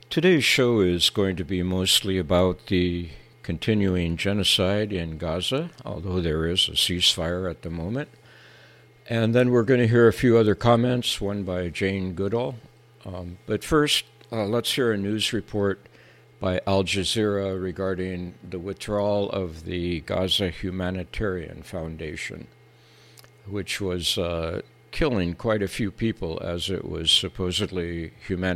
Today's show is going to be mostly about the continuing genocide in Gaza, although there is a ceasefire at the moment. And then we're going to hear a few other comments, one by Jane Goodall. But first, let's hear a news report by Al Jazeera regarding the withdrawal of the Gaza Humanitarian Foundation, which was killing quite a few people as it was supposedly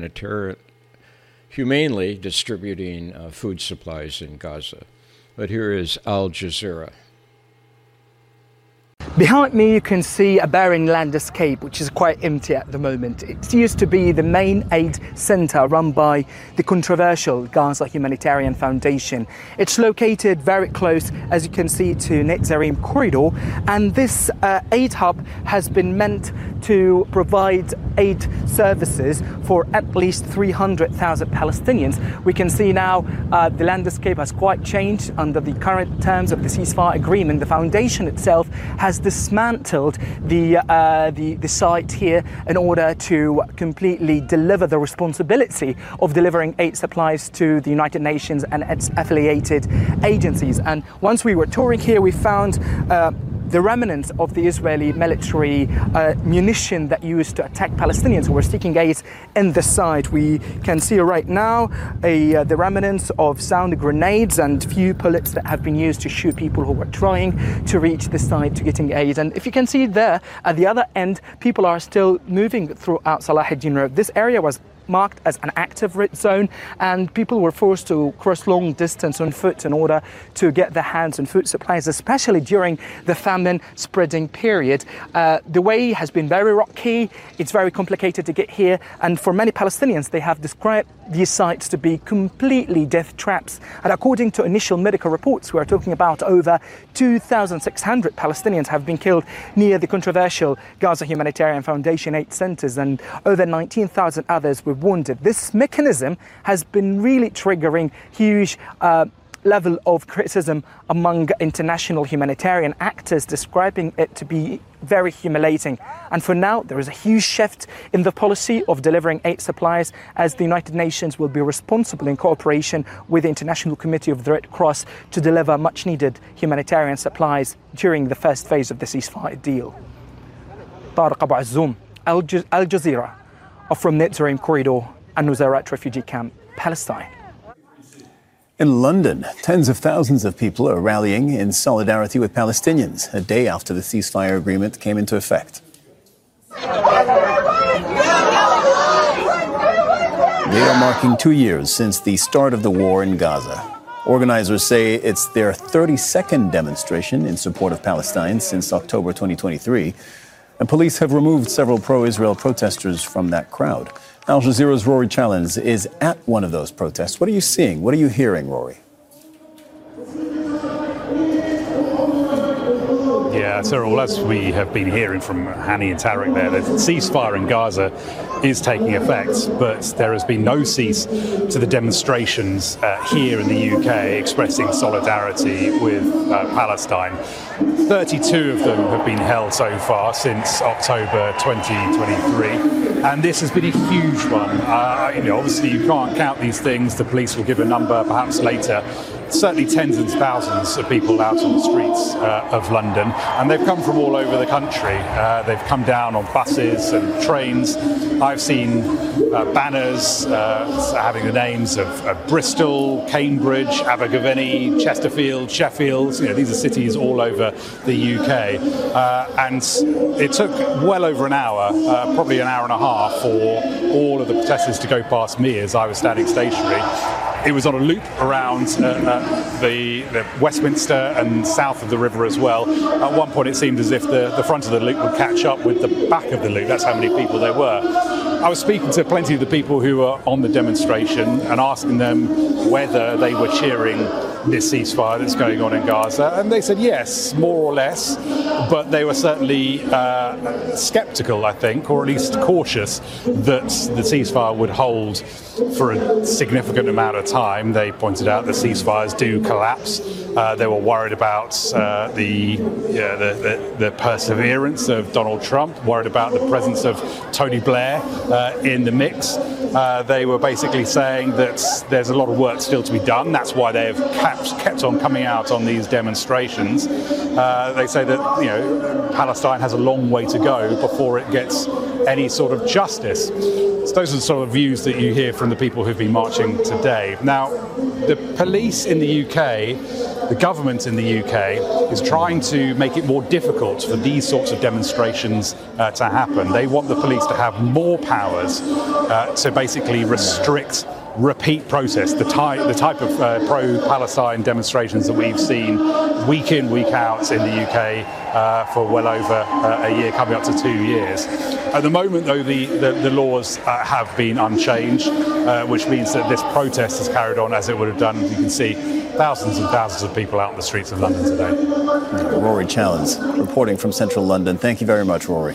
humanely distributing food supplies in Gaza. But here is Al Jazeera. Behind me you can see a barren landscape which is quite empty at the moment. It used to be the main aid centre run by the controversial Gaza Humanitarian Foundation. It's located very close, as you can see, to Netzarim corridor, and this aid hub has been meant to provide aid services for at least 300,000 Palestinians. We can see now the landscape has quite changed under the current terms of the ceasefire agreement. The foundation itself has dismantled the site here in order to completely deliver the responsibility of delivering aid supplies to the United Nations and its affiliated agencies. And once we were touring here, we found the remnants of the Israeli military munition that used to attack Palestinians who were seeking aid in the site. We can see right now the remnants of sound grenades and few bullets that have been used to shoot people who were trying to reach the site to getting aid. And if you can see there, at the other end, people are still moving throughout Salah ad-Din Road. This area was marked as an active red zone, and people were forced to cross long distance on foot in order to get their hands on food supplies, especially during the famine spreading period. The way has been very rocky, it's very complicated to get here, and for many Palestinians they have described these sites to be completely death traps. And according to initial medical reports, we are talking about over 2,600 Palestinians have been killed near the controversial Gaza Humanitarian Foundation aid centres, and over 19,000 others were wounded. This mechanism has been really triggering huge level of criticism among international humanitarian actors, describing it to be very humiliating. And for now, there is a huge shift in the policy of delivering aid supplies, as the United Nations will be responsible in cooperation with the International Committee of the Red Cross to deliver much needed humanitarian supplies during the first phase of the ceasefire deal. Tariq Abu Azzoum, Al Jazeera, from Netzarim corridor and Nusayrat refugee camp, Palestine. In London, tens of thousands of people are rallying in solidarity with Palestinians a day after the ceasefire agreement came into effect. They are marking 2 years since the start of the war in Gaza. Organizers say it's their 32nd demonstration in support of Palestine since October 2023. And police have removed several pro-Israel protesters from that crowd. Al Jazeera's Rory Challens is at one of those protests. What are you seeing? What are you hearing, Rory? Yeah, Cyril, as we have been hearing from Hani and Tariq there, the ceasefire in Gaza is taking effect, but there has been no cease to the demonstrations here in the UK expressing solidarity with Palestine. 32 of them have been held so far since October 2023, and this has been a huge one. Obviously you can't count these things. The police will give a number perhaps later. Certainly tens and thousands of people out on the streets of London, and they've come from all over the country. They've come down on buses and trains. I've seen banners having the names of Bristol, Cambridge, Abergavenny, Chesterfield, Sheffield. These are cities all over the UK. And it took well over an hour, probably an hour and a half, for all of the protesters to go past me as I was standing stationary. It was on a loop around the Westminster and south of the river as well. At one point it seemed as if the front of the loop would catch up with the back of the loop. That's how many people there were. I was speaking to plenty of the people who were on the demonstration and asking them whether they were cheering this ceasefire that's going on in Gaza, and they said yes, more or less, but they were certainly sceptical, I think, or at least cautious that the ceasefire would hold for a significant amount of time. They pointed out the ceasefires do collapse. They were worried about the perseverance of Donald Trump, worried about the presence of Tony Blair in the mix. They were basically saying that there's a lot of work still to be done. That's why they've kept on coming out on these demonstrations. They say that Palestine has a long way to go before it gets any sort of justice. So those are the sort of views that you hear from the people who've been marching today. Now, the police in the UK, the government in the UK, is trying to make it more difficult for these sorts of demonstrations to happen. They want the police to have more powers to basically restrict repeat protests, the type of pro-Palestine demonstrations that we've seen week in, week out in the UK for well over a year, coming up to 2 years. At the moment, though, the laws have been unchanged, which means that this protest has carried on as it would have done. You can see thousands and thousands of people out in the streets of London today. Rory Challens, reporting from central London. Thank you very much, Rory.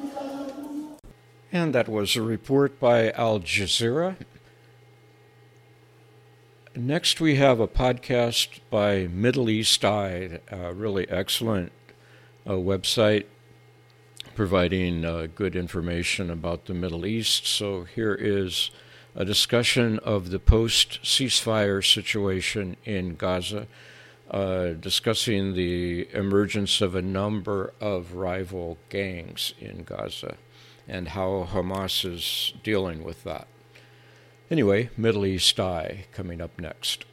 And that was a report by Al Jazeera. Next, we have a podcast by Middle East Eye, a really excellent website providing good information about the Middle East. So here is a discussion of the post-ceasefire situation in Gaza, discussing the emergence of a number of rival gangs in Gaza and how Hamas is dealing with that. Anyway, Middle East Eye coming up next.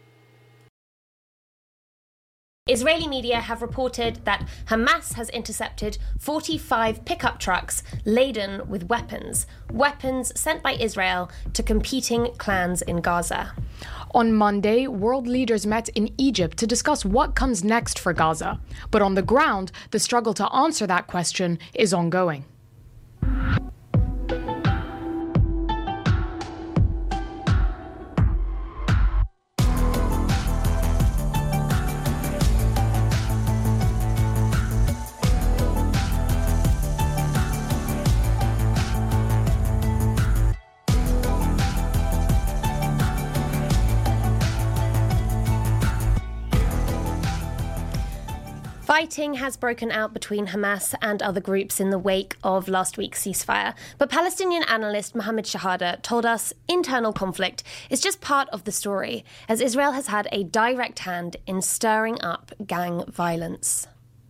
Israeli media have reported that Hamas has intercepted 45 pickup trucks laden with weapons sent by Israel to competing clans in Gaza. On Monday, world leaders met in Egypt to discuss what comes next for Gaza. But on the ground, the struggle to answer that question is ongoing. Fighting has broken out between Hamas and other groups in the wake of last week's ceasefire. But Palestinian analyst Mohammed Shahada told us internal conflict is just part of the story, as Israel has had a direct hand in stirring up gang violence.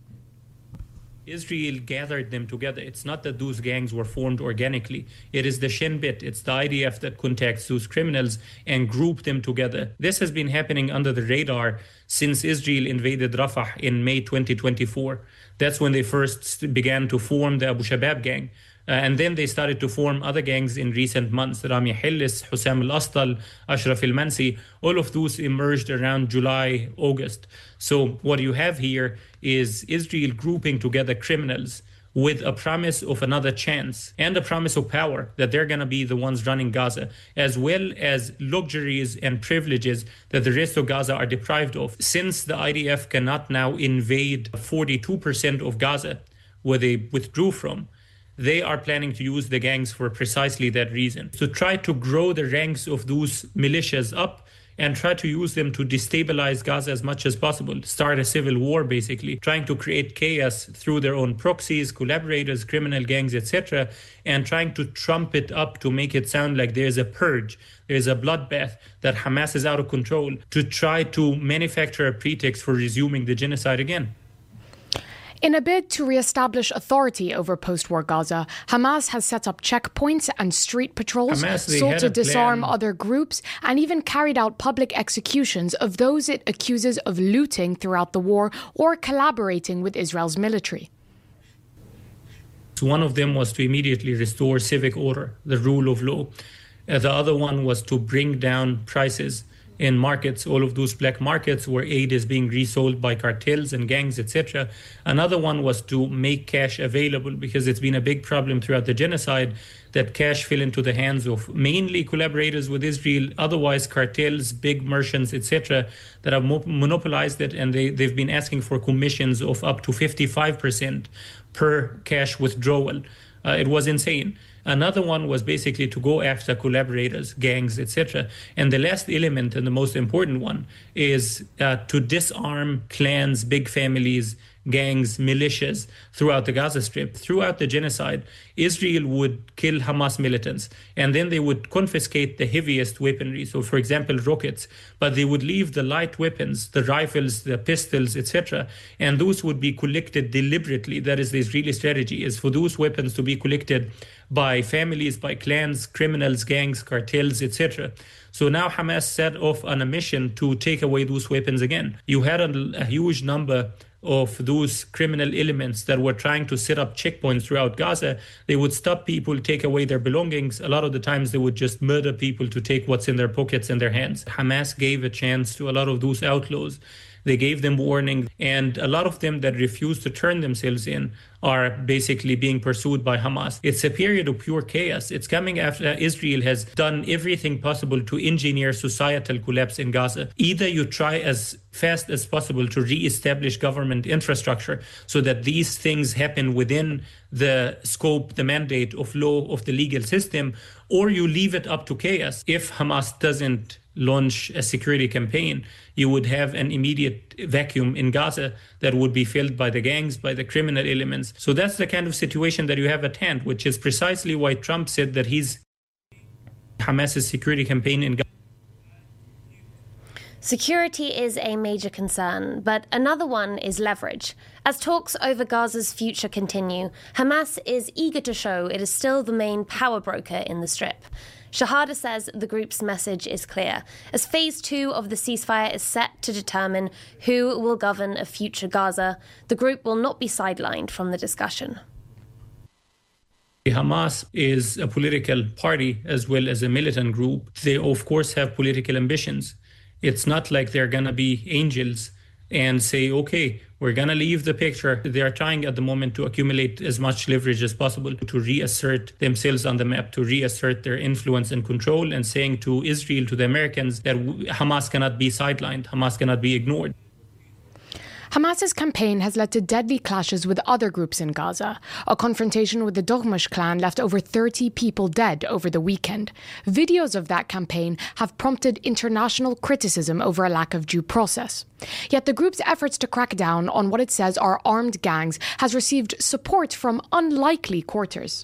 Israel gathered them together. It's not that those gangs were formed organically. It is the Shin Bet, it's the IDF that contacts those criminals and grouped them together. This has been happening under the radar since Israel invaded Rafah in May 2024. That's when they first began to form the Abu Shabab gang. And then they started to form other gangs in recent months. Rami Hillis, Hussam al-Astal, Ashraf al-Mansi, all of those emerged around July, August. So what you have here is Israel grouping together criminals with a promise of another chance and a promise of power that they're going to be the ones running Gaza, as well as luxuries and privileges that the rest of Gaza are deprived of. Since the IDF cannot now invade 42% of Gaza, where they withdrew from, they are planning to use the gangs for precisely that reason, to try to grow the ranks of those militias up and try to use them to destabilize Gaza as much as possible, start a civil war basically, trying to create chaos through their own proxies, collaborators, criminal gangs, etc., and trying to trump it up to make it sound like there's a purge, there's a bloodbath, that Hamas is out of control, to try to manufacture a pretext for resuming the genocide again. In a bid to re-establish authority over post-war Gaza, Hamas has set up checkpoints and street patrols, sought to disarm other groups, and even carried out public executions of those it accuses of looting throughout the war or collaborating with Israel's military. One of them was to immediately restore civic order, the rule of law. The other one was to bring down prices in markets, all of those black markets where aid is being resold by cartels and gangs, etc. Another one was to make cash available, because it's been a big problem throughout the genocide that cash fell into the hands of mainly collaborators with Israel, otherwise cartels, big merchants, etc., that have monopolized it, and they've been asking for commissions of up to 55% per cash withdrawal. It was insane. Another one was basically to go after collaborators, gangs, etc. And the last element, and the most important one, is to disarm clans, big families, gangs, militias throughout the Gaza Strip. Throughout the genocide, Israel would kill Hamas militants, and then they would confiscate the heaviest weaponry, so for example, rockets, but they would leave the light weapons, the rifles, the pistols, etc., and those would be collected deliberately. That is the Israeli strategy, is for those weapons to be collected by families, by clans, criminals, gangs, cartels, etc. So now Hamas set off on a mission to take away those weapons again. You had a huge number of those criminal elements that were trying to set up checkpoints throughout Gaza. They would stop people, take away their belongings. A lot of the times they would just murder people to take what's in their pockets and their hands. Hamas gave a chance to a lot of those outlaws. They gave them warning, and a lot of them that refuse to turn themselves in are basically being pursued by Hamas. It's a period of pure chaos. It's coming after Israel has done everything possible to engineer societal collapse in Gaza. Either you try as fast as possible to re-establish government infrastructure so that these things happen within the scope, the mandate of law, of the legal system, or you leave it up to chaos. If Hamas doesn't launch a security campaign, you would have an immediate vacuum in Gaza that would be filled by the gangs, by the criminal elements. So that's the kind of situation that you have at hand, which is precisely why Trump said that he's Hamas's security campaign in Gaza. Security is a major concern, but another one is leverage. As talks over Gaza's future continue, Hamas is eager to show it is still the main power broker in the Strip. Shahada says the group's message is clear, as Phase 2 of the ceasefire is set to determine who will govern a future Gaza. The group will not be sidelined from the discussion. Hamas is a political party as well as a militant group. They, of course, have political ambitions. It's not like they're going to be angels and say, okay, we're going to leave the picture. They are trying at the moment to accumulate as much leverage as possible to reassert themselves on the map, to reassert their influence and control, and saying to Israel, to the Americans, that Hamas cannot be sidelined, Hamas cannot be ignored. Hamas's campaign has led to deadly clashes with other groups in Gaza. A confrontation with the Doghmash clan left over 30 people dead over the weekend. Videos of that campaign have prompted international criticism over a lack of due process. Yet the group's efforts to crack down on what it says are armed gangs has received support from unlikely quarters.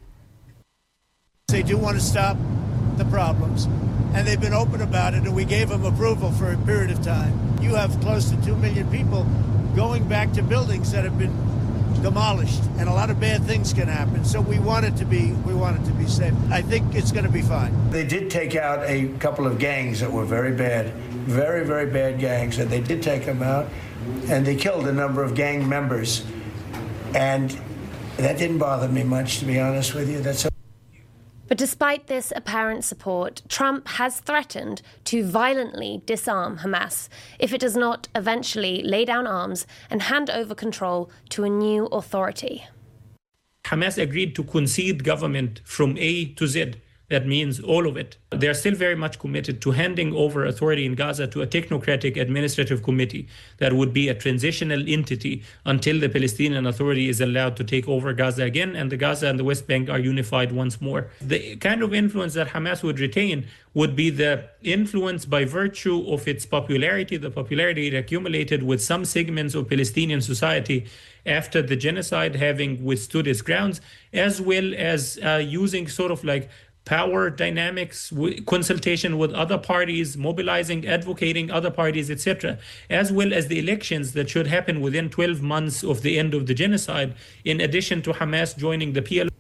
They do want to stop the problems, and they've been open about it, and we gave them approval for a period of time. You have close to 2 million people going back to buildings that have been demolished, and a lot of bad things can happen. So we want it to be safe. I think it's going to be fine. They did take out a couple of gangs that were very bad, very, very bad gangs, and they did take them out, and they killed a number of gang members. And that didn't bother me much, to be honest with you. But despite this apparent support, Trump has threatened to violently disarm Hamas if it does not eventually lay down arms and hand over control to a new authority. Hamas agreed to concede government from A to Z. That means all of it. They are still very much committed to handing over authority in Gaza to a technocratic administrative committee that would be a transitional entity until the Palestinian Authority is allowed to take over Gaza again and the Gaza and the West Bank are unified once more. The kind of influence that Hamas would retain would be the influence by virtue of its popularity, the popularity it accumulated with some segments of Palestinian society after the genocide, having withstood its grounds, as well as using sort of like power dynamics, consultation with other parties, mobilizing, advocating other parties, etc., as well as the elections that should happen within 12 months of the end of the genocide, in addition to Hamas joining the PLO.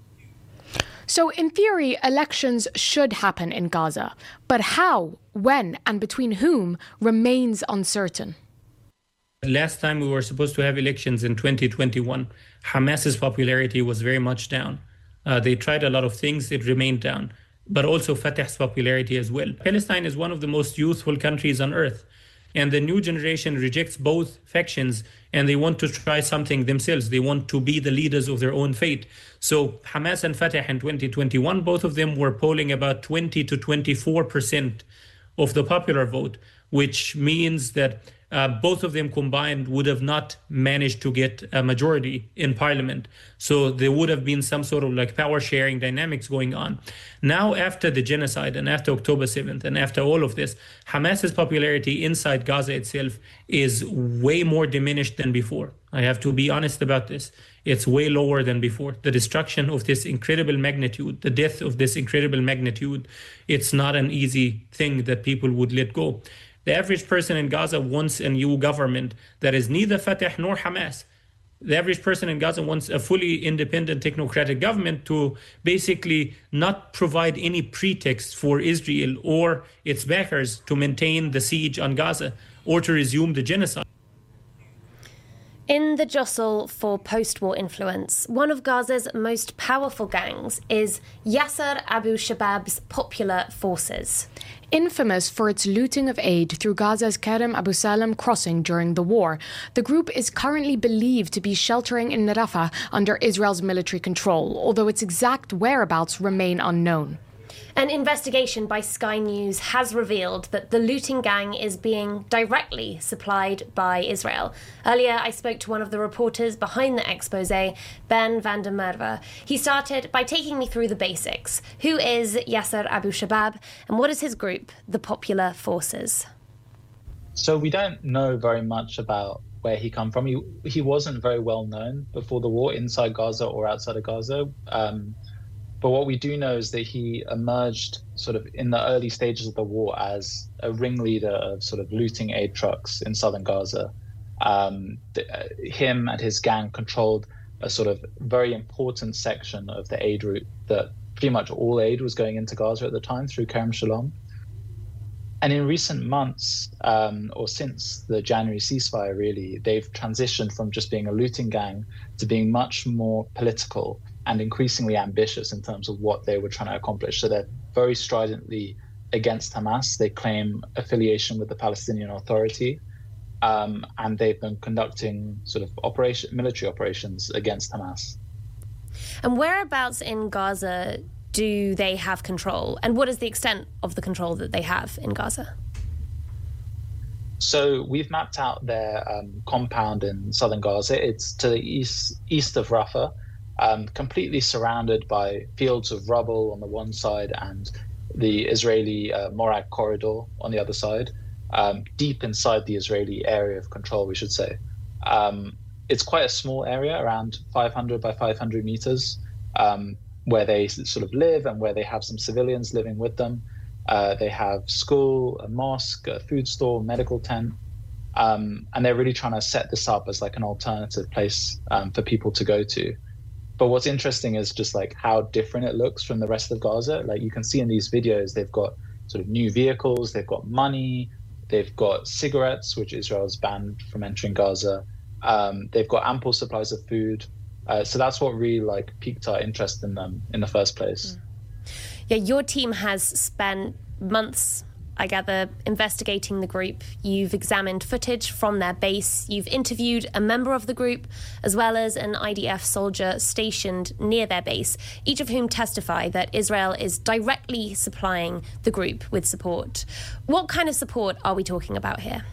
So, in theory, elections should happen in Gaza. But how, when, and between whom remains uncertain. Last time we were supposed to have elections in 2021, Hamas's popularity was very much down. They tried a lot of things, it remained down, but also Fatah's popularity as well. Palestine is one of the most youthful countries on earth, and the new generation rejects both factions, and they want to try something themselves. They want to be the leaders of their own fate. So Hamas and Fatah in 2021, both of them were polling about 20 to 24% of the popular vote, which means that both of them combined would have not managed to get a majority in parliament. So there would have been some sort of like power sharing dynamics going on. Now, after the genocide and after October 7th and after all of this, Hamas's popularity inside Gaza itself is way more diminished than before. I have to be honest about this. It's way lower than before. The destruction of this incredible magnitude, the death of this incredible magnitude, it's not an easy thing that people would let go. The average person in Gaza wants a new government that is neither Fatah nor Hamas. The average person in Gaza wants a fully independent technocratic government to basically not provide any pretext for Israel or its backers to maintain the siege on Gaza or to resume the genocide. In the jostle for post-war influence, one of Gaza's most powerful gangs is Yasser Abu Shabab's Popular Forces. Infamous for its looting of aid through Gaza's Kerem Abu Salam crossing during the war, the group is currently believed to be sheltering in Rafah under Israel's military control, although its exact whereabouts remain unknown. An investigation by Sky News has revealed that the looting gang is being directly supplied by Israel. Earlier, I spoke to one of the reporters behind the exposé, Ben van der Merwe. He started by taking me through the basics. Who is Yasser Abu Shabab, and what is his group, the Popular Forces? So we don't know very much about where he come from. He wasn't very well known before the war, inside Gaza or outside of Gaza. But what we do know is that he emerged sort of in the early stages of the war as a ringleader of sort of looting aid trucks in southern Gaza. Him and his gang controlled a sort of very important section of the aid route that pretty much all aid was going into Gaza at the time through Kerem Shalom. And in recent months, or since the January ceasefire, really, they've transitioned from just being a looting gang to being much more political and increasingly ambitious in terms of what they were trying to accomplish. So they're very stridently against Hamas. They claim affiliation with the Palestinian Authority, and they've been conducting sort of military operations against Hamas. And whereabouts in Gaza do they have control? And what is the extent of the control that they have in Gaza? So we've mapped out their compound in southern Gaza. It's to the east of Rafah, completely surrounded by fields of rubble on the one side and the Israeli Morag corridor on the other side, deep inside the Israeli area of control, we should say. It's quite a small area, around 500 by 500 meters, where they sort of live and where they have some civilians living with them. They have school, a mosque, a food store, medical tent, and they're really trying to set this up as like an alternative place for people to go to. But what's interesting is just like how different it looks from the rest of Gaza. Like you can see in these videos, they've got sort of new vehicles, they've got money, they've got cigarettes, which Israel's banned from entering Gaza. They've got ample supplies of food. So that's what really like piqued our interest in them in the first place. Yeah, your team has spent months, I gather, investigating the group. You've examined footage from their base. You've interviewed a member of the group, as well as an IDF soldier stationed near their base, each of whom testify that Israel is directly supplying the group with support. What kind of support are we talking about here?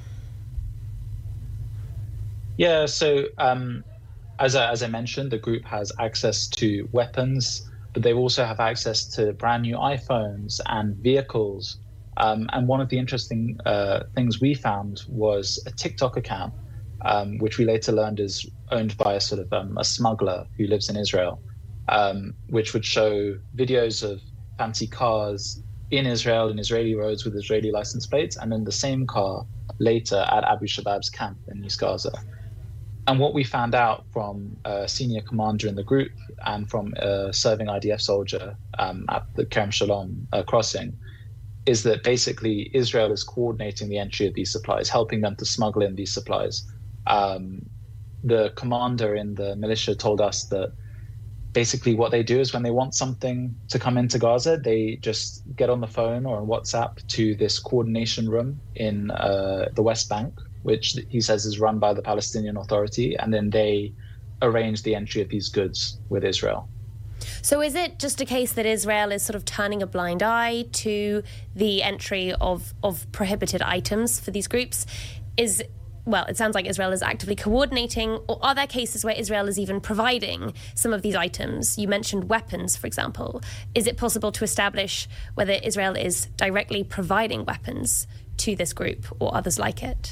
Yeah, so as I mentioned, the group has access to weapons, but they also have access to brand new iPhones and vehicles. And one of the interesting things we found was a TikTok account, which we later learned is owned by a sort of a smuggler who lives in Israel, which would show videos of fancy cars in Israel, in Israeli roads with Israeli license plates, and then the same car later at Abu Shabab's camp in East Gaza. And what we found out from a senior commander in the group and from a serving IDF soldier at the Kerem Shalom crossing is that basically Israel is coordinating the entry of these supplies, helping them to smuggle in these supplies. The commander in the militia told us that basically what they do is when they want something to come into Gaza, they just get on the phone or on WhatsApp to this coordination room in the West Bank, which he says is run by the Palestinian Authority, and then they arrange the entry of these goods with Israel. So is it just a case that Israel is sort of turning a blind eye to the entry of prohibited items for these groups? Well, it sounds like Israel is actively coordinating, or are there cases where Israel is even providing some of these items? You mentioned weapons, for example. Is it possible to establish whether Israel is directly providing weapons to this group or others like it?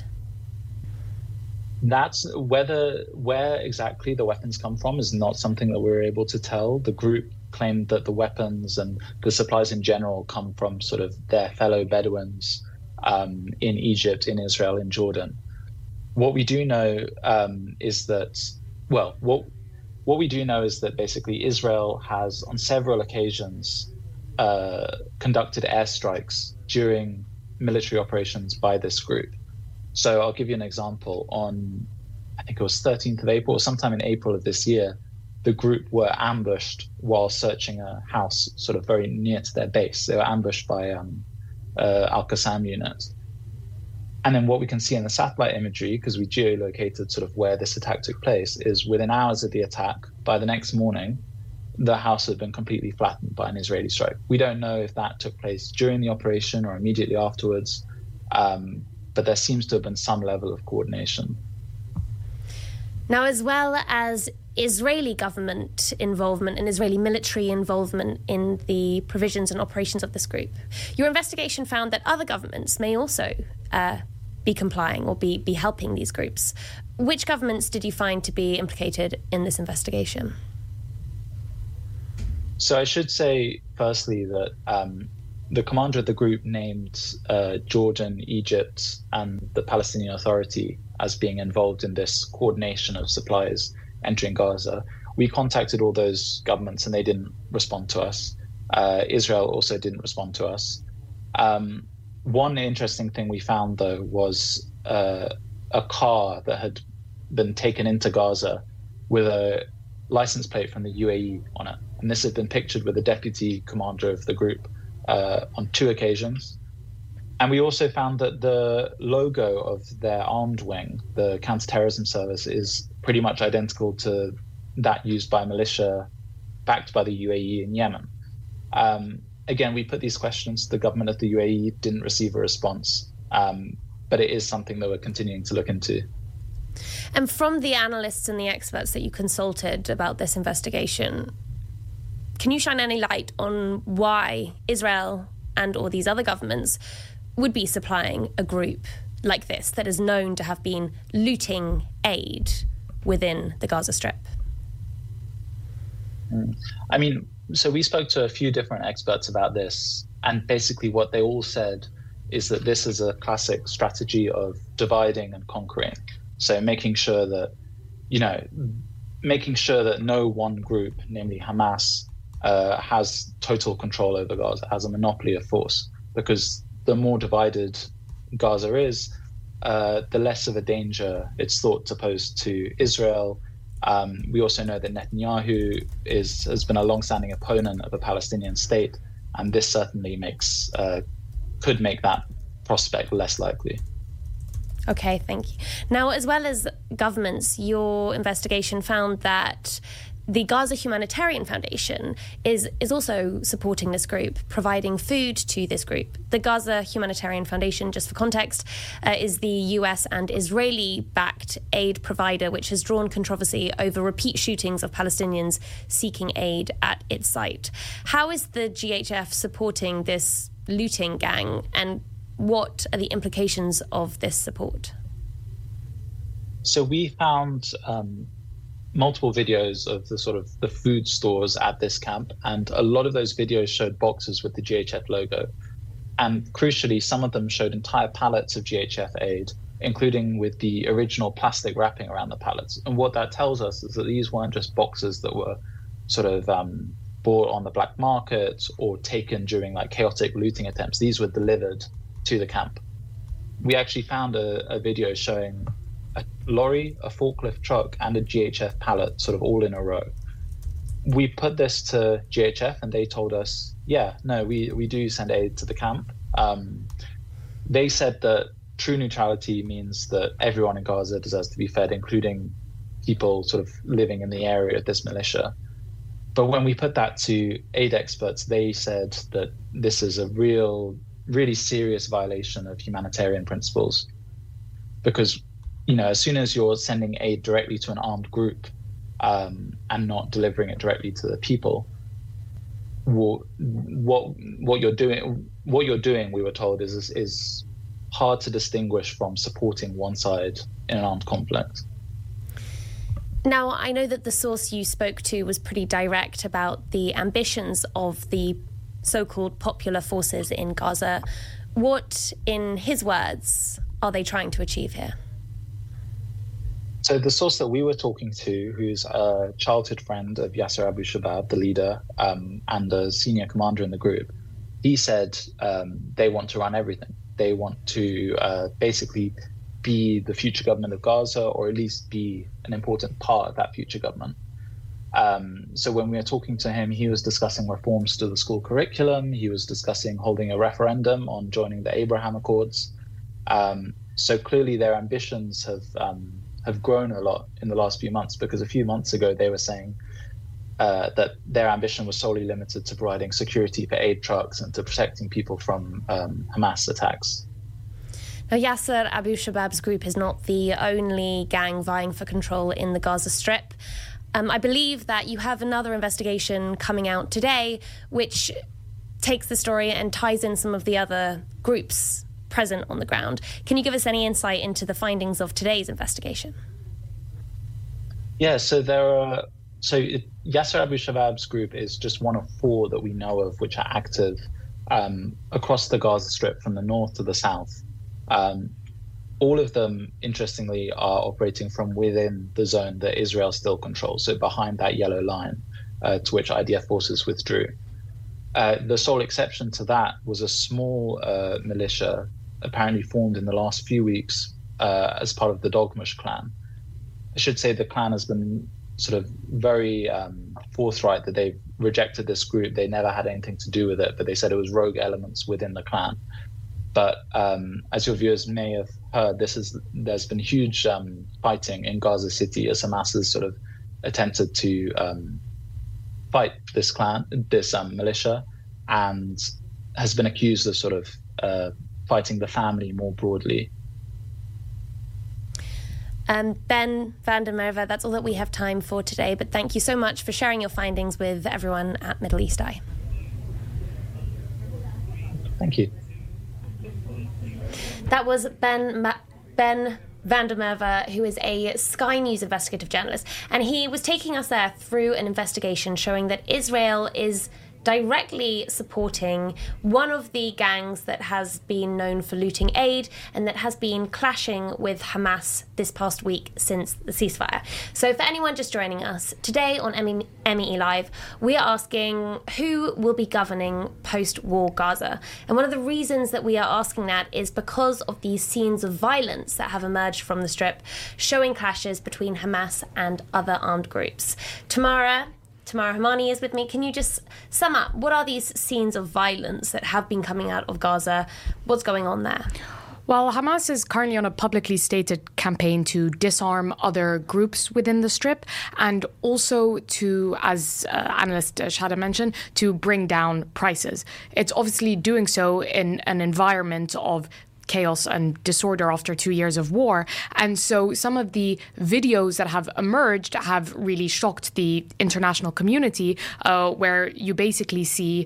That's where exactly the weapons come from is not something that we're able to tell. The group claimed that the weapons and the supplies in general come from sort of their fellow Bedouins in Egypt, in Israel, in Jordan. What we do know is that, what we do know is that basically Israel has on several occasions conducted airstrikes during military operations by this group. So I'll give you an example. On, I think it was 13th of April, or sometime in April of this year, the group were ambushed while searching a house sort of very near to their base. They were ambushed by Al-Qassam unit. And then what we can see in the satellite imagery, because we geolocated sort of where this attack took place, is within hours of the attack, by the next morning, the house had been completely flattened by an Israeli strike. We don't know if that took place during the operation or immediately afterwards, but there seems to have been some level of coordination. Now, as well as Israeli government involvement and Israeli military involvement in the provisions and operations of this group, your investigation found that other governments may also be complying or be helping these groups. Which governments did you find to be implicated in this investigation? So I should say, firstly, that the commander of the group named Jordan, Egypt, and the Palestinian Authority as being involved in this coordination of supplies entering Gaza. We contacted all those governments and they didn't respond to us. Israel also didn't respond to us. One interesting thing we found, though, was a car that had been taken into Gaza with a license plate from the UAE on it. And this had been pictured with the deputy commander of the group on 2 occasions. And we also found that the logo of their armed wing, the counterterrorism service, is pretty much identical to that used by militia backed by the UAE in Yemen. Again, we put these questions to the government of the UAE, didn't receive a response, but it is something that we're continuing to look into. And from the analysts and the experts that you consulted about this investigation, can you shine any light on why Israel and or these other governments would be supplying a group like this that is known to have been looting aid within the Gaza Strip? I mean, so we spoke to a few different experts about this, and basically what they all said is that this is a classic strategy of dividing and conquering. So making sure that no one group, namely Hamas, has total control over Gaza, has a monopoly of force, because the more divided Gaza is, the less of a danger it's thought to pose to Israel. We also know that Netanyahu has been a long-standing opponent of a Palestinian state, and this certainly could make that prospect less likely. Okay, thank you. Now, as well as governments, your investigation found that the Gaza Humanitarian Foundation is also supporting this group, providing food to this group. The Gaza Humanitarian Foundation, just for context, is the US and Israeli-backed aid provider, which has drawn controversy over repeat shootings of Palestinians seeking aid at its site. How is the GHF supporting this looting gang, and what are the implications of this support? So we found multiple videos of the food stores at this camp, and a lot of those videos showed boxes with the GHF logo. And crucially, some of them showed entire pallets of GHF aid, including with the original plastic wrapping around the pallets. And what that tells us is that these weren't just boxes that were bought on the black market or taken during chaotic looting attempts. These were delivered to the camp. We actually found a video showing a lorry, a forklift truck, and a GHF pallet all in a row. We put this to GHF and they told us, we do send aid to the camp. They said that true neutrality means that everyone in Gaza deserves to be fed, including people living in the area of this militia. But when we put that to aid experts, they said that this is a really serious violation of humanitarian principles. Because, as soon as you're sending aid directly to an armed group and not delivering it directly to the people, what you're doing, we were told, is hard to distinguish from supporting one side in an armed conflict. Now, I know that the source you spoke to was pretty direct about the ambitions of the so-called popular forces in Gaza. What, in his words, are they trying to achieve here? So the source that we were talking to, who's a childhood friend of Yasser Abu Shabab, the leader, and a senior commander in the group, he said they want to run everything. They want to basically be the future government of Gaza, or at least be an important part of that future government. So when we were talking to him, he was discussing reforms to the school curriculum. He was discussing holding a referendum on joining the Abraham Accords. So clearly their ambitions have grown a lot in the last few months, because a few months ago they were saying that their ambition was solely limited to providing security for aid trucks and to protecting people from Hamas attacks. Now, Yasser Abu Shabab's group is not the only gang vying for control in the Gaza Strip. I believe that you have another investigation coming out today which takes the story and ties in some of the other groups present on the ground. Can you give us any insight into the findings of today's investigation? Yeah, so Yasser Abu Shabab's group is just one of 4 that we know of which are active across the Gaza Strip from the north to the south. All of them, interestingly, are operating from within the zone that Israel still controls, so behind that yellow line to which IDF forces withdrew. The sole exception to that was a small militia apparently formed in the last few weeks as part of the Dogmush clan. I should say the clan has been sort of very forthright that they've rejected this group. They never had anything to do with it, but they said it was rogue elements within the clan. But as your viewers may have heard, there's been huge fighting in Gaza City as Hamas has sort of attempted to fight this militia, and has been accused of sort of fighting the family more broadly. Ben van der Merwe, that's all that we have time for today, but thank you so much for sharing your findings with everyone at Middle East Eye. Thank you. That was Ben van der Merwe, who is a Sky News investigative journalist, and he was taking us there through an investigation showing that Israel is directly supporting one of the gangs that has been known for looting aid and that has been clashing with Hamas this past week since the ceasefire. So for anyone just joining us, today on MEE Live, we are asking who will be governing post-war Gaza. And one of the reasons that we are asking that is because of these scenes of violence that have emerged from the Strip, showing clashes between Hamas and other armed groups. Tamara Hamani is with me. Can you just sum up, what are these scenes of violence that have been coming out of Gaza? What's going on there? Well, Hamas is currently on a publicly stated campaign to disarm other groups within the Strip, and also to, as analyst Shahada mentioned, to bring down prices. It's obviously doing so in an environment of chaos and disorder after 2 years of war. And so some of the videos that have emerged have really shocked the international community, where you basically see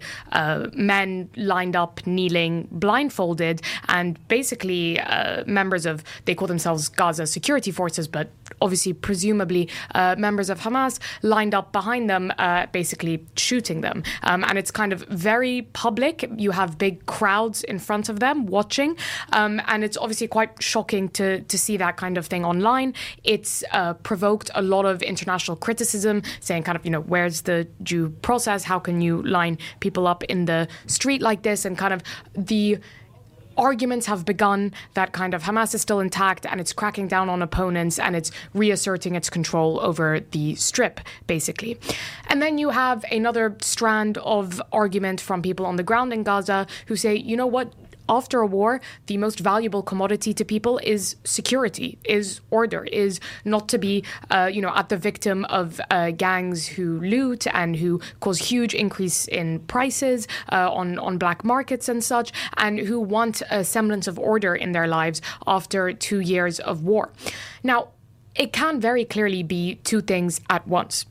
men lined up, kneeling, blindfolded, and basically members of, they call themselves Gaza security forces, but obviously presumably members of Hamas lined up behind them, basically shooting them. And it's kind of very public. You have big crowds in front of them watching. And it's obviously quite shocking to see that kind of thing online. It's provoked a lot of international criticism, saying kind of, where's the due process? How can you line people up in the street like this? And kind of the arguments have begun that kind of Hamas is still intact and it's cracking down on opponents and it's reasserting its control over the Strip, basically. And then you have another strand of argument from people on the ground in Gaza who say, you know what? after a war, the most valuable commodity to people is security, is order, is not to be, at the victim of gangs who loot and who cause huge increase in prices on black markets and such, and who want a semblance of order in their lives after 2 years of war. Now, it can very clearly be two things at once.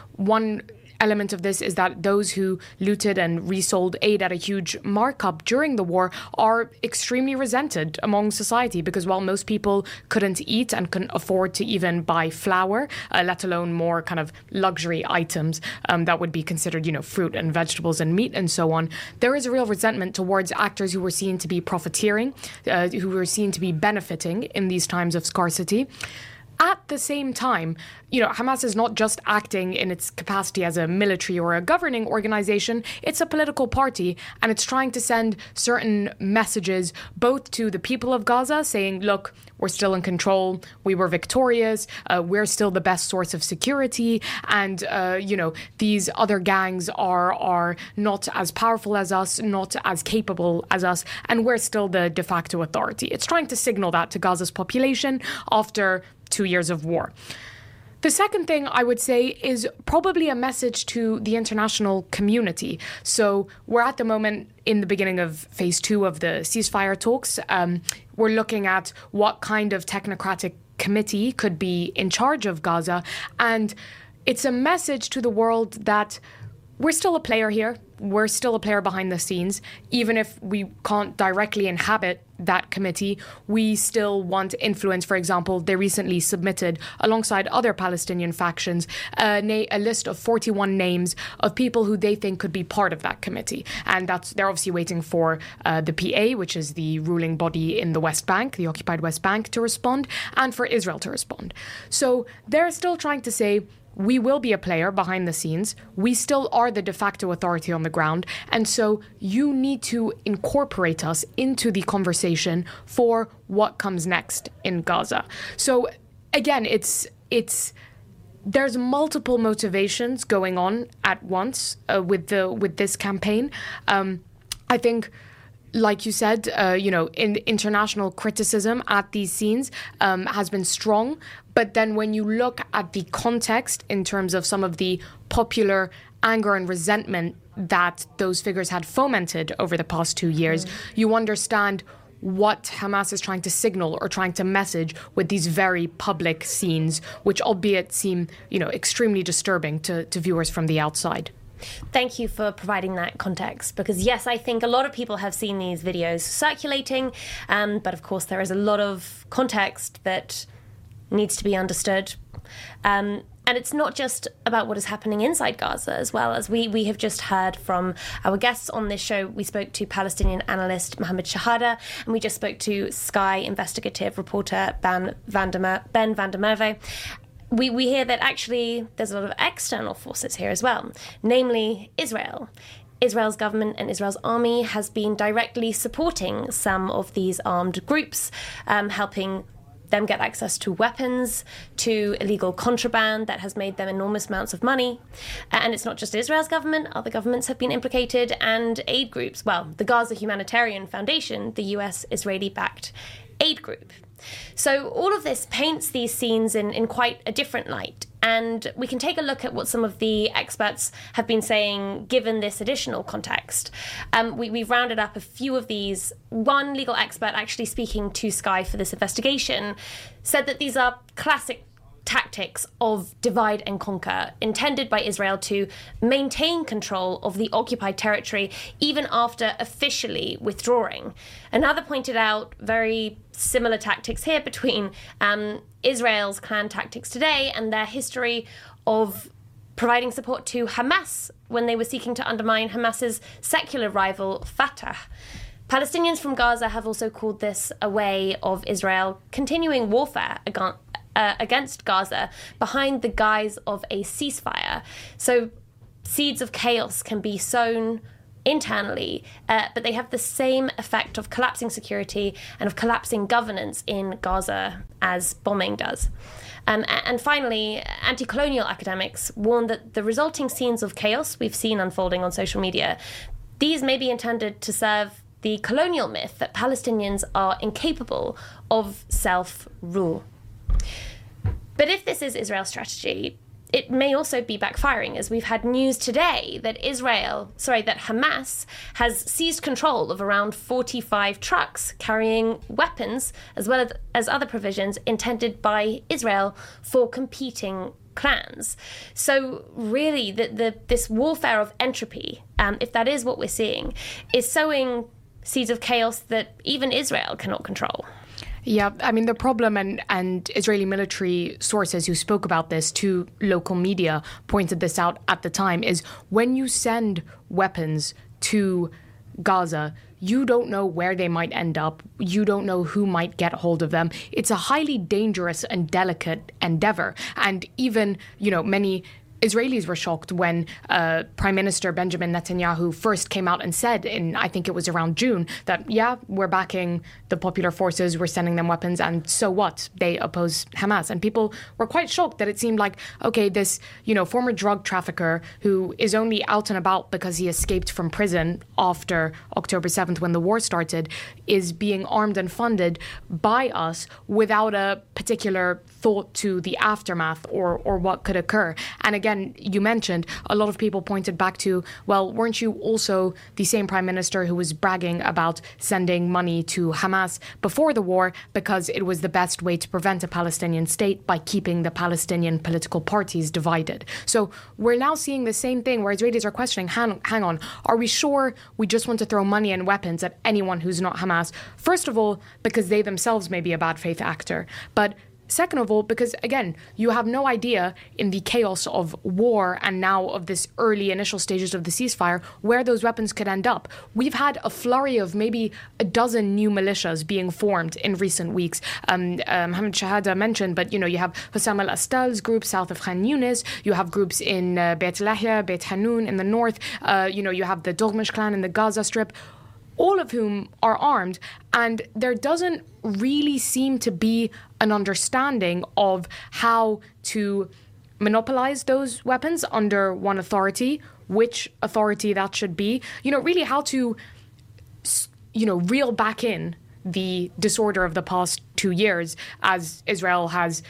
One element of this is that those who looted and resold aid at a huge markup during the war are extremely resented among society, because while most people couldn't eat and couldn't afford to even buy flour, let alone more kind of luxury items that would be considered, fruit and vegetables and meat and so on, there is a real resentment towards actors who were seen to be profiteering, who were seen to be benefiting in these times of scarcity. At the same time, Hamas is not just acting in its capacity as a military or a governing organization. It's a political party, and it's trying to send certain messages both to the people of Gaza, saying, look, we're still in control, we were victorious, we're still the best source of security, and, these other gangs are not as powerful as us, not as capable as us, and we're still the de facto authority. It's trying to signal that to Gaza's population after 2 years of war. The second thing I would say is probably a message to the international community. So we're at the moment in the beginning of phase 2 of the ceasefire talks. We're looking at what kind of technocratic committee could be in charge of Gaza. And it's a message to the world that we're still a player here. We're still a player behind the scenes. Even if we can't directly inhabit that committee, we still want influence. For example, they recently submitted, alongside other Palestinian factions, a list of 41 names of people who they think could be part of that committee. And they're obviously waiting for the PA, which is the ruling body in the West Bank, the occupied West Bank, to respond, and for Israel to respond. So they're still trying to say, we will be a player behind the scenes. We still are the de facto authority on the ground. And so you need to incorporate us into the conversation for what comes next in Gaza. So again, there's multiple motivations going on at once with this campaign. I think, like you said, in international criticism at these scenes has been strong. But then when you look at the context in terms of some of the popular anger and resentment that those figures had fomented over the past 2 years, you understand what Hamas is trying to signal or trying to message with these very public scenes, which albeit seem, extremely disturbing to viewers from the outside. Thank you for providing that context, because yes, I think a lot of people have seen these videos circulating, but of course there is a lot of context that needs to be understood. And it's not just about what is happening inside Gaza as well. As we have just heard from our guests on this show, we spoke to Palestinian analyst Mohammed Shahada, and we just spoke to Sky investigative reporter Ben van der Merwe. We hear that actually there's a lot of external forces here as well, namely Israel. Israel's government and Israel's army has been directly supporting some of these armed groups, helping them get access to weapons, to illegal contraband that has made them enormous amounts of money. And it's not just Israel's government, other governments have been implicated, and aid groups. Well, the Gaza Humanitarian Foundation, the US-Israeli-backed aid group. So all of this paints these scenes in quite a different light. And we can take a look at what some of the experts have been saying given this additional context. We've rounded up a few of these. One legal expert actually speaking to Sky for this investigation said that these are classic tactics of divide and conquer, intended by Israel to maintain control of the occupied territory even after officially withdrawing. Another pointed out very similar tactics here between Israel's clan tactics today and their history of providing support to Hamas when they were seeking to undermine Hamas's secular rival Fatah. Palestinians from Gaza have also called this a way of Israel continuing warfare against Gaza behind the guise of a ceasefire. So seeds of chaos can be sown internally, but they have the same effect of collapsing security and of collapsing governance in Gaza as bombing does. And finally, anti-colonial academics warn that the resulting scenes of chaos we've seen unfolding on social media, these may be intended to serve the colonial myth that Palestinians are incapable of self-rule. But if this is Israel's strategy, it may also be backfiring, as we've had news today that Hamas has seized control of around 45 trucks carrying weapons, as well as other provisions intended by Israel for competing clans. So really, this warfare of entropy, if that is what we're seeing, is sowing seeds of chaos that even Israel cannot control. Yeah, I mean, the problem, and Israeli military sources who spoke about this to local media pointed this out at the time, is when you send weapons to Gaza, you don't know where they might end up. You don't know who might get hold of them. It's a highly dangerous and delicate endeavor. And even, many Israelis were shocked when Prime Minister Benjamin Netanyahu first came out and said I think it was around June, that, we're backing the popular forces, we're sending them weapons, and so what? They oppose Hamas. And people were quite shocked that it seemed like, okay, this, former drug trafficker who is only out and about because he escaped from prison after October 7th when the war started, is being armed and funded by us without a particular thought to the aftermath or what could occur. And again, you mentioned, a lot of people pointed back to, well, weren't you also the same prime minister who was bragging about sending money to Hamas before the war because it was the best way to prevent a Palestinian state by keeping the Palestinian political parties divided? So we're now seeing the same thing where Israelis are questioning, hang on, are we sure we just want to throw money and weapons at anyone who's not Hamas? First of all, because they themselves may be a bad faith actor, but second of all, because, again, you have no idea in the chaos of war and now of this early initial stages of the ceasefire where those weapons could end up. We've had a flurry of maybe a dozen new militias being formed in recent weeks. Mohammed Shahada mentioned, but, you have Hussam al-Astal's group south of Khan Yunis. You have groups in Beit Lahia, Beit Hanun in the north. You have the Doghmash clan in the Gaza Strip, all of whom are armed, and there doesn't really seem to be an understanding of how to monopolize those weapons under one authority, which authority that should be, really how to, reel back in the disorder of the past 2 years as Israel has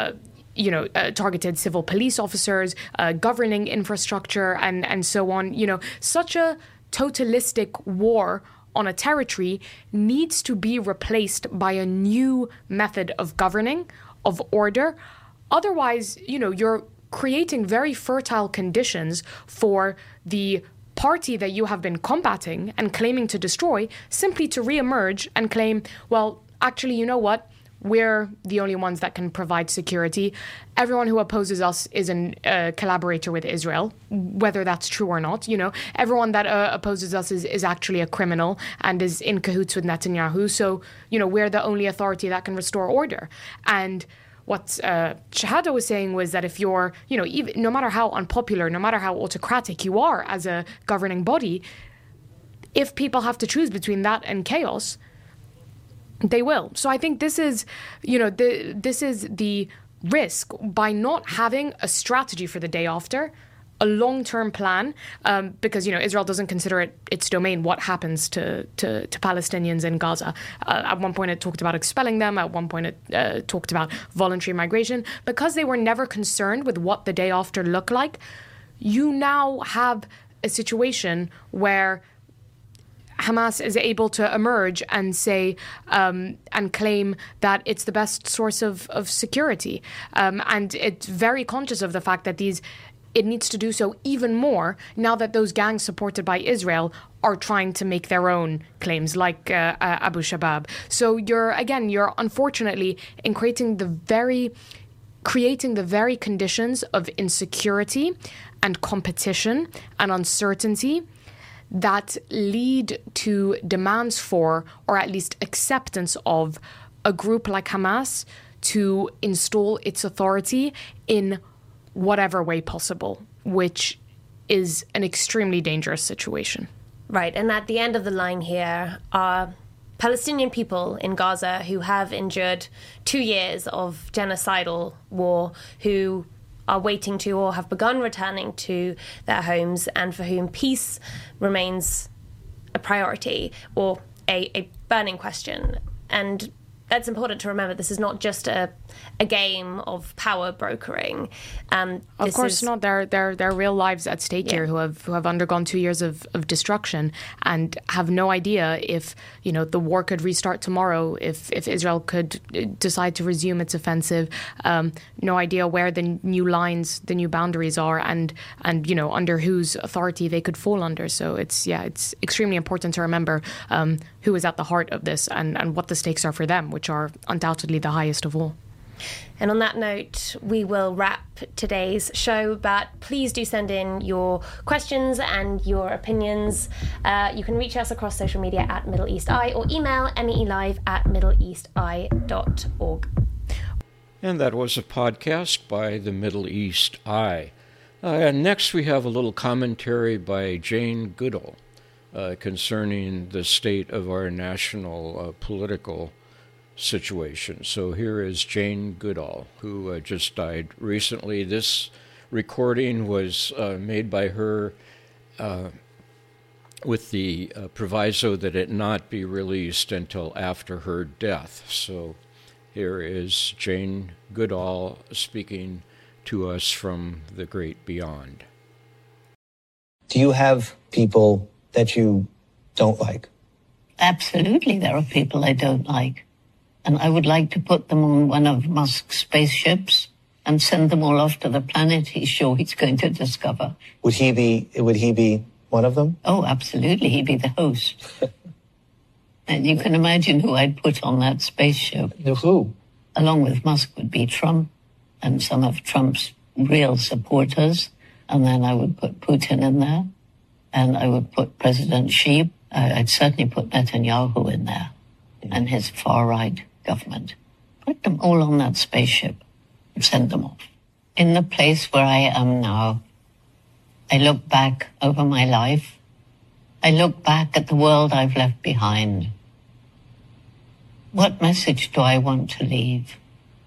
targeted civil police officers, governing infrastructure, and so on. Such a totalistic war on a territory needs to be replaced by a new method of governing, of order. Otherwise, you're creating very fertile conditions for the party that you have been combating and claiming to destroy simply to reemerge and claim, well, actually, you know what? We're the only ones that can provide security. Everyone who opposes us is a collaborator with Israel, whether that's true or not. Everyone that opposes us is actually a criminal and is in cahoots with Netanyahu. So, we're the only authority that can restore order. And what Shahada was saying was that if you're, even, no matter how unpopular, no matter how autocratic you are as a governing body, if people have to choose between that and chaos, they will. So I think this is, this is the risk by not having a strategy for the day after, a long-term plan, because, Israel doesn't consider it its domain what happens to Palestinians in Gaza. At one point it talked about expelling them. At one point it talked about voluntary migration. Because they were never concerned with what the day after looked like, you now have a situation where Hamas is able to emerge and say and claim that it's the best source of security. And it's very conscious of the fact that it needs to do so even more now that those gangs supported by Israel are trying to make their own claims, like Abu Shabab. So you're unfortunately in creating the very conditions of insecurity and competition and uncertainty that lead to demands for, or at least acceptance of, a group like Hamas to install its authority in whatever way possible, which is an extremely dangerous situation. Right, and at the end of the line here are Palestinian people in Gaza who have endured 2 years of genocidal war, who are waiting to or have begun returning to their homes, and for whom peace remains a priority or a burning question. And that's important to remember. This is not just a game of power brokering. Of course not. There are real lives at stake here who have undergone 2 years of destruction and have no idea if the war could restart tomorrow, if Israel could decide to resume its offensive. No idea where the new lines, the new boundaries are, and under whose authority they could fall under. So it's extremely important to remember who is at the heart of this and what the stakes are for them, which are undoubtedly the highest of all. And on that note, we will wrap today's show, but please do send in your questions and your opinions. You can reach us across social media at Middle East Eye or email meelive@middleeasteye.org. And that was a podcast by the Middle East Eye. And next we have a little commentary by Jane Goodall concerning the state of our national political situation. So here is Jane Goodall, who just died recently. This recording was made by her with the proviso that it not be released until after her death. So here is Jane Goodall speaking to us from the great beyond. Do you have people that you don't like? Absolutely, there are people I don't like. And I would like to put them on one of Musk's spaceships and send them all off to the planet he's sure he's going to discover. Would he be one of them? Oh, absolutely. He'd be the host. And you can imagine who I'd put on that spaceship. Who? Along with Musk would be Trump and some of Trump's real supporters. And then I would put Putin in there. And I would put President Xi. I'd certainly put Netanyahu in there and his far-right government. Put them all on that spaceship and send them off. In the place where I am now, I look back over my life. I look back at the world I've left behind. What message do I want to leave?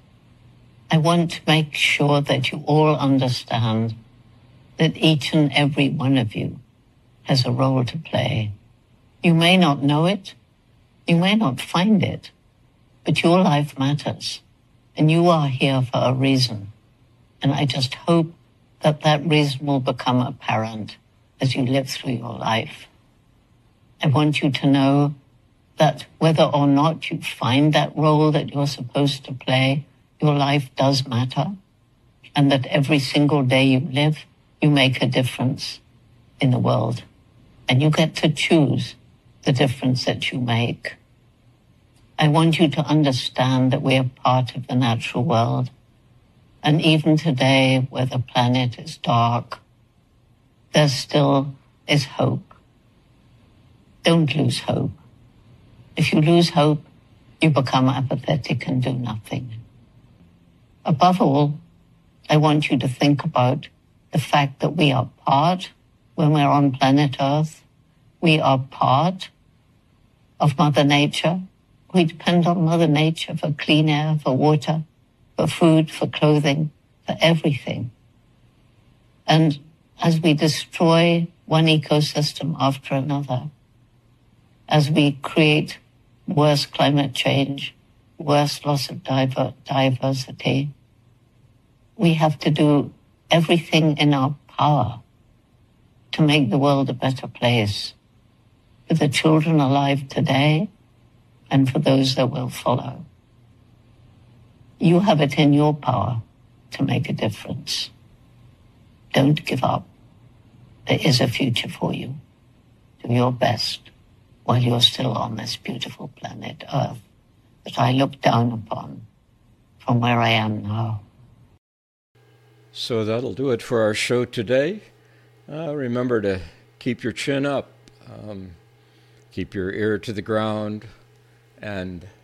I want to make sure that you all understand that each and every one of you has a role to play. You may not know it, you may not find it, but your life matters, and you are here for a reason. And I just hope that that reason will become apparent as you live through your life. I want you to know that whether or not you find that role that you're supposed to play, your life does matter, and that every single day you live, you make a difference in the world. And you get to choose the difference that you make. I want you to understand that we are part of the natural world. And even today, where the planet is dark, there still is hope. Don't lose hope. If you lose hope, you become apathetic and do nothing. Above all, I want you to think about the fact that we are part, when we're on planet Earth, we are part of Mother Nature. We depend on Mother Nature for clean air, for water, for food, for clothing, for everything. And as we destroy one ecosystem after another, as we create worse climate change, worse loss of diversity, we have to do everything in our power to make the world a better place for the children alive today and for those that will follow. You have it in your power to make a difference. Don't give up. There is a future for you. Do your best while you're still on this beautiful planet Earth that I look down upon from where I am now. So that'll do it for our show today. Remember to keep your chin up, keep your ear to the ground, and